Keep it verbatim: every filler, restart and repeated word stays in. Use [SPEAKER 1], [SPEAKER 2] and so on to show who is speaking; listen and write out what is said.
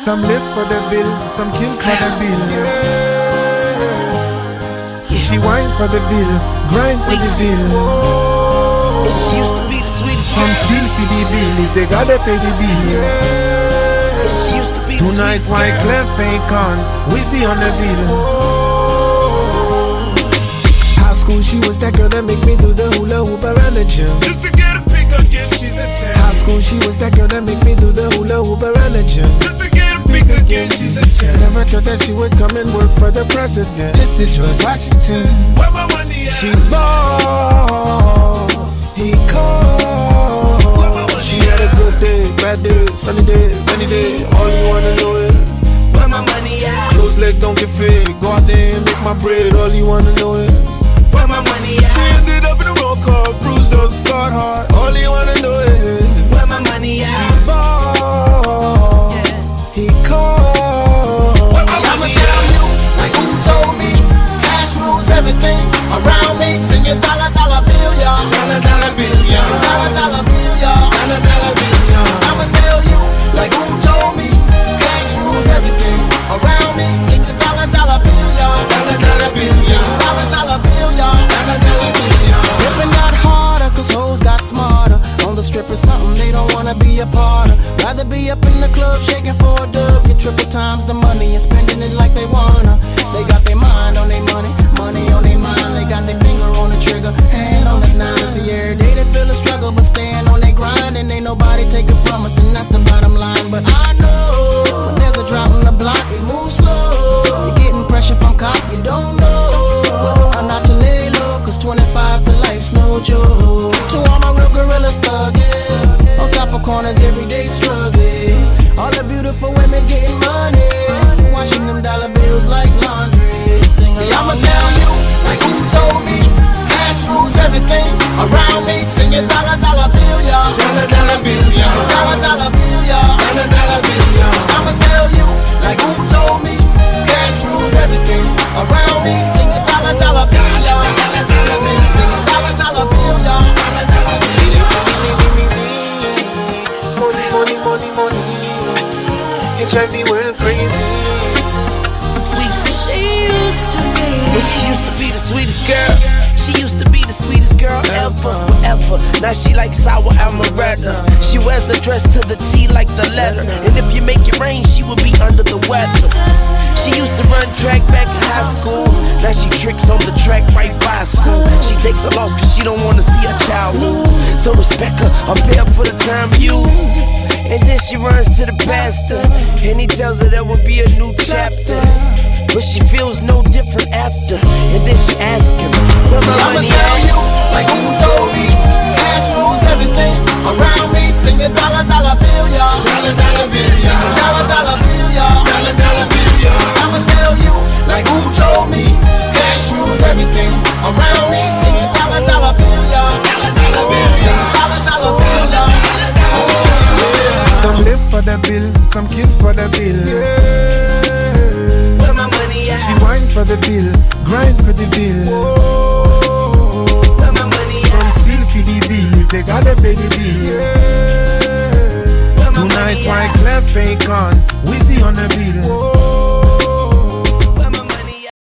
[SPEAKER 1] Some live for the bill, some kill for the bill. She whine for the bill, grind for the bill.
[SPEAKER 2] She used to be the sweetest.
[SPEAKER 1] Some steal for the bill if they gotta pay the bill.
[SPEAKER 2] She used to be
[SPEAKER 1] tonight white Clef ain't con, Wizzy on the bill. High school she was that girl that make me do the hula hoop around the gym.
[SPEAKER 3] Just to get a pick again, she's a ten.
[SPEAKER 1] High school she was that girl that make me do the hula hoop around the gym.
[SPEAKER 3] Just to get a pick again, she's a ten.
[SPEAKER 1] Never thought that she would come and work for the president. Just to George Washington.
[SPEAKER 3] Where my money at?
[SPEAKER 1] She ball, he called. She had a good day, bad day, sunny day, rainy day. All you wanna know is
[SPEAKER 2] where my money at?
[SPEAKER 1] Close leg don't get fed. Go out there and make my bread. All you wanna know is
[SPEAKER 2] where my money at?
[SPEAKER 1] She ended up in a roll call, bruised up, scarred hard. All you wanna know is
[SPEAKER 2] where my money at?
[SPEAKER 1] She ball, yeah. He called.
[SPEAKER 2] I'ma tell you, like who told me, cash rules everything around me. Sing your dollar dollar bill, y'all.
[SPEAKER 3] Dollar dollar bill, y'all.
[SPEAKER 2] Dollar dollar bill, y'all.
[SPEAKER 3] Dollar dollar bill, y'all.
[SPEAKER 2] I'ma tell you, like who told me, cash rules everything around me. Sing your dollar dollar bill, y'all.
[SPEAKER 3] Dollar dollar bill, y'all.
[SPEAKER 2] Dollar dollar bill, y'all.
[SPEAKER 3] Dollar dollar bill, y'all.
[SPEAKER 2] Living out harder, cause hoes got smarter. On the strip is something they don't wanna be a part of. Rather be up in the club shaking for a dub. Get triple times the money and spending it like they wanna. They got their mind on their money, money on their mind. They got their finger on the trigger, hand on the nine. See, every day they feel a struggle, but staying on their grind. And ain't nobody take it from us, and that's the bottom line. But I know when there's a drop on the block, it moves slow. You're getting pressure from cops, you don't know. I'm not to lay low, cause twenty-five to life's no joke. To all my real gorillas thugging, on top of corners every day struggling. All the beautiful women getting money, washing them dollar bills like laundry. See, I'ma tell you, like who told me, cash rules everything around me. Sing your dollar dollar bill, y'all.
[SPEAKER 3] Dollar dollar bill, y'all.
[SPEAKER 2] Dollar dollar bill, y'all.
[SPEAKER 3] Dollar dollar bill, y'all.
[SPEAKER 2] I'ma tell you, like who told me, cash rules everything around me. Sing your dollar dollar bill, y'all. Dollar dollar bill, sing your dollar dollar bill, y'all. Dollar dollar bill, y'all.
[SPEAKER 1] Money, money, money, money. It drive the world crazy.
[SPEAKER 4] She used to be.
[SPEAKER 2] And she used to be the sweetest girl. She used to be the sweetest girl ever, ever. Now she like sour amaretto. She wears a dress to the T like the letter. And if you make it rain, she will be under the weather. She used to run track back in high school. Now she tricks on the track right by school. She take the loss cause she don't wanna see her child lose. So respect her, I'm paid for the time used. And then she runs to the pastor, and he tells her there will be a new chapter. But she feels no different after. And then she asks him, where my money at? I'ma tell you, like who told me, cash rules everything around me. Sing a dollar dollar bill, y'all.
[SPEAKER 3] Dollar dollar bill, y'all.
[SPEAKER 2] Dollar dollar bill, y'all.
[SPEAKER 3] Dollar dollar bill, y'all.
[SPEAKER 2] I'ma tell you, like who told me, cash rules everything around me. Sing a dollar dollar bill, y'all.
[SPEAKER 3] Dollar dollar bill, y'all.
[SPEAKER 2] Dollar dollar bill, y'all.
[SPEAKER 1] Some live for the bill, some kill for the bill.
[SPEAKER 2] Where my money at?
[SPEAKER 1] She whine for the bill, grind for the bill.
[SPEAKER 2] Where my money at?
[SPEAKER 1] Some steal for the bill if they gotta pay the bill. Tonight white Clef ain't con, Wizzy on the bill.